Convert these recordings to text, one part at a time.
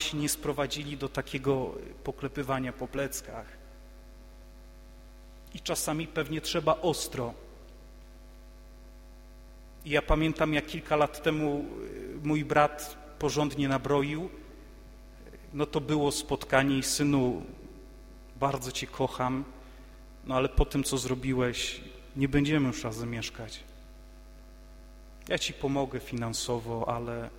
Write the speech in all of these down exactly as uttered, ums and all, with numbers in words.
właśnie nie sprowadzili do takiego poklepywania po pleckach. I czasami pewnie trzeba ostro. I ja pamiętam, jak kilka lat temu mój brat porządnie nabroił, no to było spotkanie i synu, bardzo cię kocham, no ale po tym, co zrobiłeś, nie będziemy już razem mieszkać. Ja ci pomogę finansowo, ale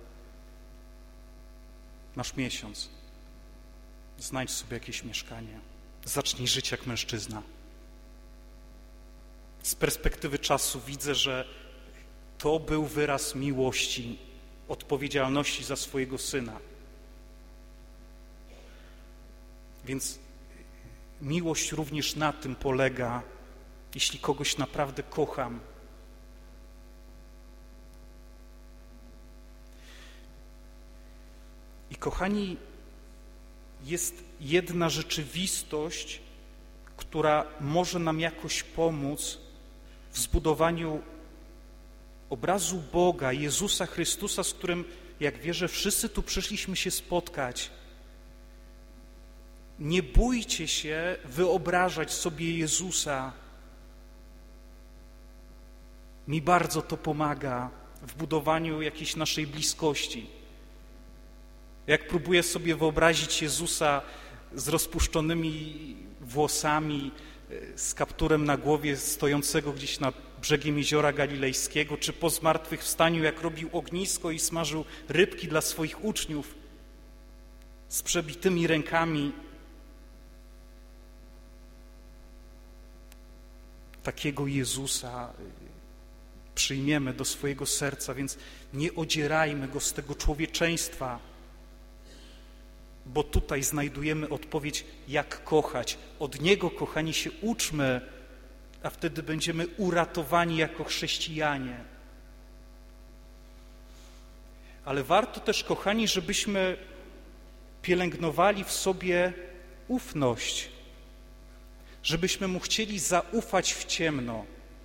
masz miesiąc. Znajdź sobie jakieś mieszkanie. Zacznij żyć jak mężczyzna. Z perspektywy czasu widzę, że to był wyraz miłości, odpowiedzialności za swojego syna. Więc miłość również na tym polega, jeśli kogoś naprawdę kocham. I kochani, jest jedna rzeczywistość, która może nam jakoś pomóc w zbudowaniu obrazu Boga, Jezusa Chrystusa, z którym, jak wierzę, wszyscy tu przyszliśmy się spotkać. Nie bójcie się wyobrażać sobie Jezusa. Mi bardzo to pomaga w budowaniu jakiejś naszej bliskości. Jak próbuję sobie wyobrazić Jezusa z rozpuszczonymi włosami, z kapturem na głowie, stojącego gdzieś nad brzegiem Jeziora Galilejskiego, czy po zmartwychwstaniu, jak robił ognisko i smażył rybki dla swoich uczniów, z przebitymi rękami. Takiego Jezusa przyjmiemy do swojego serca, więc nie odzierajmy Go z tego człowieczeństwa, bo tutaj znajdujemy odpowiedź, jak kochać. Od Niego, kochani, się uczmy, a wtedy będziemy uratowani jako chrześcijanie. Ale warto też, kochani, żebyśmy pielęgnowali w sobie ufność, żebyśmy Mu chcieli zaufać w ciemno.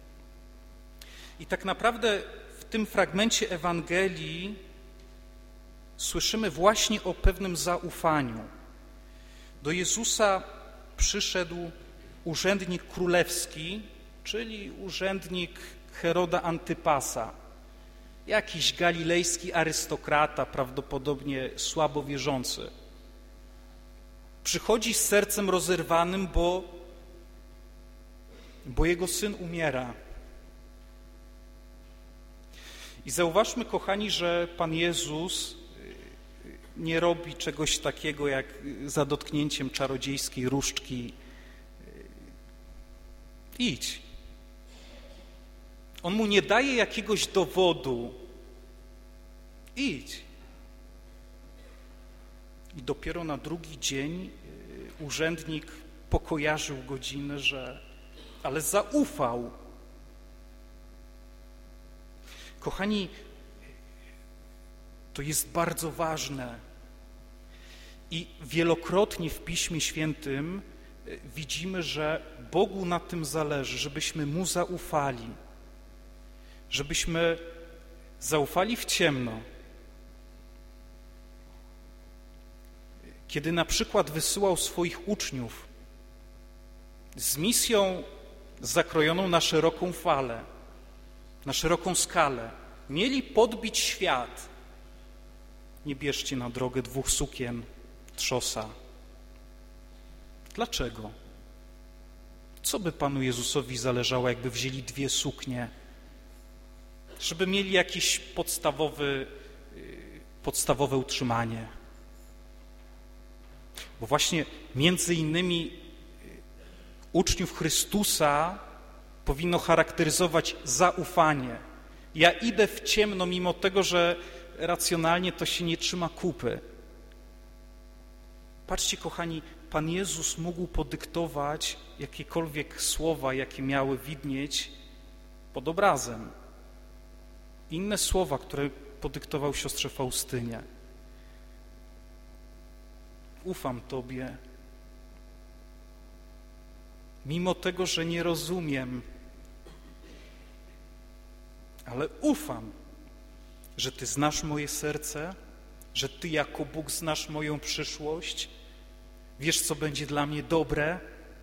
I tak naprawdę w tym fragmencie Ewangelii słyszymy właśnie o pewnym zaufaniu. Do Jezusa przyszedł urzędnik królewski, czyli urzędnik Heroda Antypasa, jakiś galilejski arystokrata, prawdopodobnie słabo wierzący. Przychodzi z sercem rozerwanym, bo, bo jego syn umiera. I zauważmy, kochani, że Pan Jezus nie robi czegoś takiego jak za dotknięciem czarodziejskiej różdżki. Idź. On mu nie daje jakiegoś dowodu. Idź. I dopiero na drugi dzień urzędnik pokojarzył godziny, że ale zaufał. Kochani, to jest bardzo ważne i wielokrotnie w Piśmie Świętym widzimy, że Bogu na tym zależy, żebyśmy Mu zaufali, żebyśmy zaufali w ciemno. Kiedy na przykład wysyłał swoich uczniów z misją zakrojoną na szeroką falę, na szeroką skalę, mieli podbić świat. Nie bierzcie na drogę dwóch sukien trzosa. Dlaczego? Co by Panu Jezusowi zależało, jakby wzięli dwie suknie? Żeby mieli jakieś podstawowy, podstawowe utrzymanie. Bo właśnie między innymi uczniów Chrystusa powinno charakteryzować zaufanie. Ja idę w ciemno, mimo tego, że racjonalnie to się nie trzyma kupy. Patrzcie, kochani, Pan Jezus mógł podyktować jakiekolwiek słowa, jakie miały widnieć pod obrazem. Inne słowa, które podyktował siostrze Faustynie. Ufam Tobie, mimo tego, że nie rozumiem, ale ufam, że Ty znasz moje serce że Ty jako Bóg znasz moją przyszłość, wiesz, co będzie dla mnie dobre.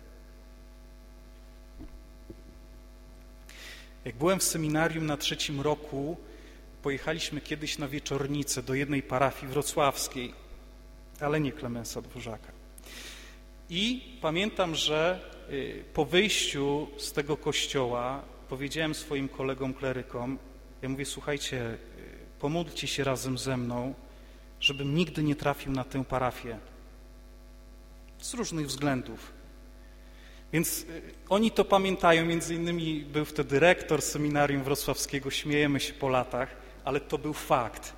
Jak byłem w seminarium na trzecim roku, pojechaliśmy kiedyś na wieczornicę do jednej parafii wrocławskiej, ale nie Klemensa Dworzaka. I pamiętam, że po wyjściu z tego kościoła powiedziałem swoim kolegom klerykom, ja mówię, słuchajcie, pomódlcie się razem ze mną, żebym nigdy nie trafił na tę parafię. Z różnych względów. Więc oni to pamiętają, między innymi był wtedy rektor seminarium wrocławskiego, śmiejemy się po latach, ale to był fakt,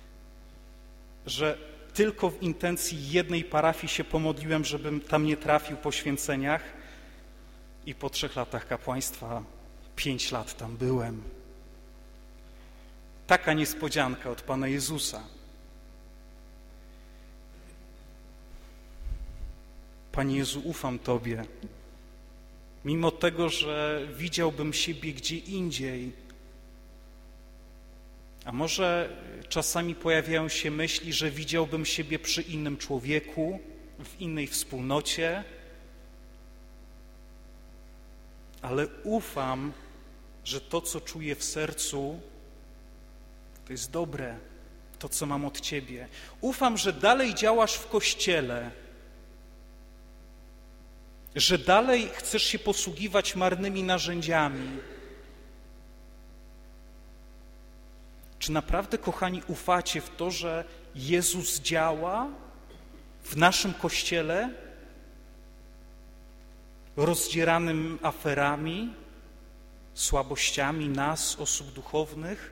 że tylko w intencji jednej parafii się pomodliłem, żebym tam nie trafił po święceniach i po trzech latach kapłaństwa pięć lat tam byłem. Taka niespodzianka od Pana Jezusa. Panie Jezu, ufam Tobie. Mimo tego, że widziałbym siebie gdzie indziej, a może czasami pojawiają się myśli, że widziałbym siebie przy innym człowieku, w innej wspólnocie, ale ufam, że to, co czuję w sercu, to jest dobre, to, co mam od Ciebie. Ufam, że dalej działasz w Kościele, że dalej chcesz się posługiwać marnymi narzędziami. Czy naprawdę, kochani, ufacie w to, że Jezus działa w naszym Kościele, rozdzieranym aferami, słabościami nas, osób duchownych?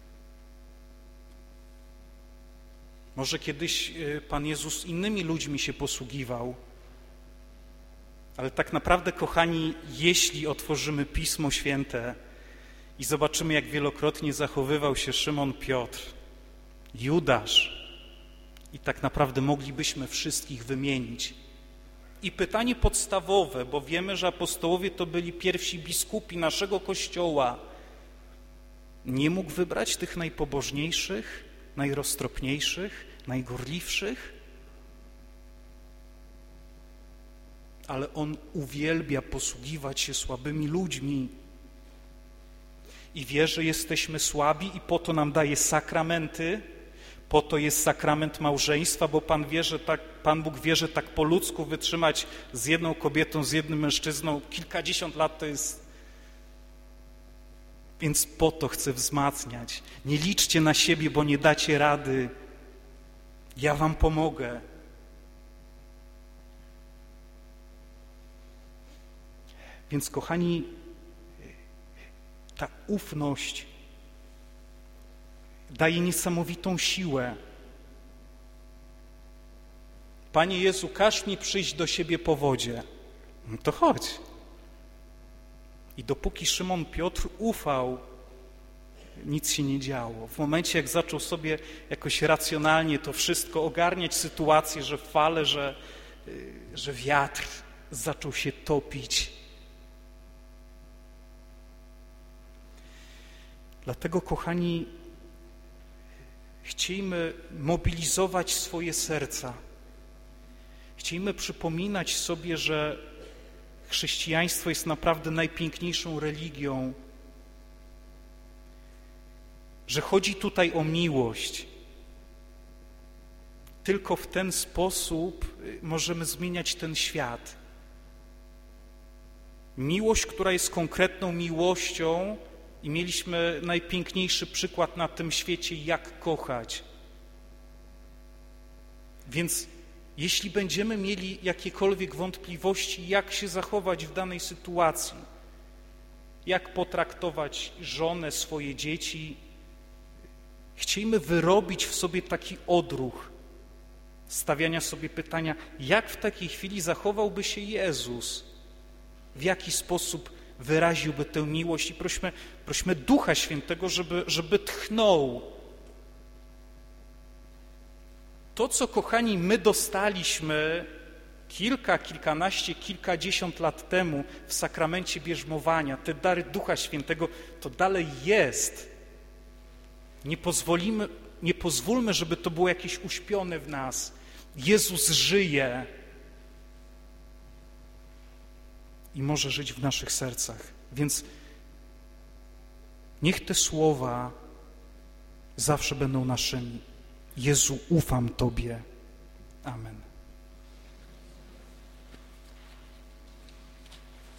Może kiedyś Pan Jezus innymi ludźmi się posługiwał, ale tak naprawdę, kochani, jeśli otworzymy Pismo Święte i zobaczymy, jak wielokrotnie zachowywał się Szymon Piotr, Judasz, i tak naprawdę moglibyśmy wszystkich wymienić. I pytanie podstawowe, bo wiemy, że apostołowie to byli pierwsi biskupi naszego Kościoła, nie mógł wybrać tych najpobożniejszych, najroztropniejszych, najgorliwszych? Ale On uwielbia posługiwać się słabymi ludźmi i wie, że jesteśmy słabi i po to nam daje sakramenty, po to jest sakrament małżeństwa, bo Pan wie, że tak, Pan Bóg wie, że tak po ludzku wytrzymać z jedną kobietą, z jednym mężczyzną kilkadziesiąt lat to jest... Więc po to chcę wzmacniać. Nie liczcie na siebie, bo nie dacie rady. Ja wam pomogę. Więc, kochani, ta ufność daje niesamowitą siłę. Panie Jezu, każ mi przyjść do siebie po wodzie. No to chodź. I dopóki Szymon Piotr ufał, nic się nie działo. W momencie, jak zaczął sobie jakoś racjonalnie to wszystko ogarniać, sytuację, że fale, że, że wiatr zaczął się topić. Dlatego, kochani, chciejmy mobilizować swoje serca. Chciejmy przypominać sobie, że chrześcijaństwo jest naprawdę najpiękniejszą religią, że chodzi tutaj o miłość. Tylko w ten sposób możemy zmieniać ten świat. Miłość, która jest konkretną miłością, i mieliśmy najpiękniejszy przykład na tym świecie, jak kochać. Więc jeśli będziemy mieli jakiekolwiek wątpliwości, jak się zachować w danej sytuacji, jak potraktować żonę, swoje dzieci, chciejmy wyrobić w sobie taki odruch stawiania sobie pytania, jak w takiej chwili zachowałby się Jezus, w jaki sposób wyraziłby tę miłość i prośmy, prośmy Ducha Świętego, żeby, żeby tchnął. To, co, kochani, my dostaliśmy kilka, kilkanaście, kilkadziesiąt lat temu w sakramencie bierzmowania, te dary Ducha Świętego, to dalej jest. Nie pozwolimy nie pozwólmy, żeby to było jakieś uśpione w nas. Jezus żyje i może żyć w naszych sercach. Więc niech te słowa zawsze będą naszymi. Jezu, ufam Tobie. Amen.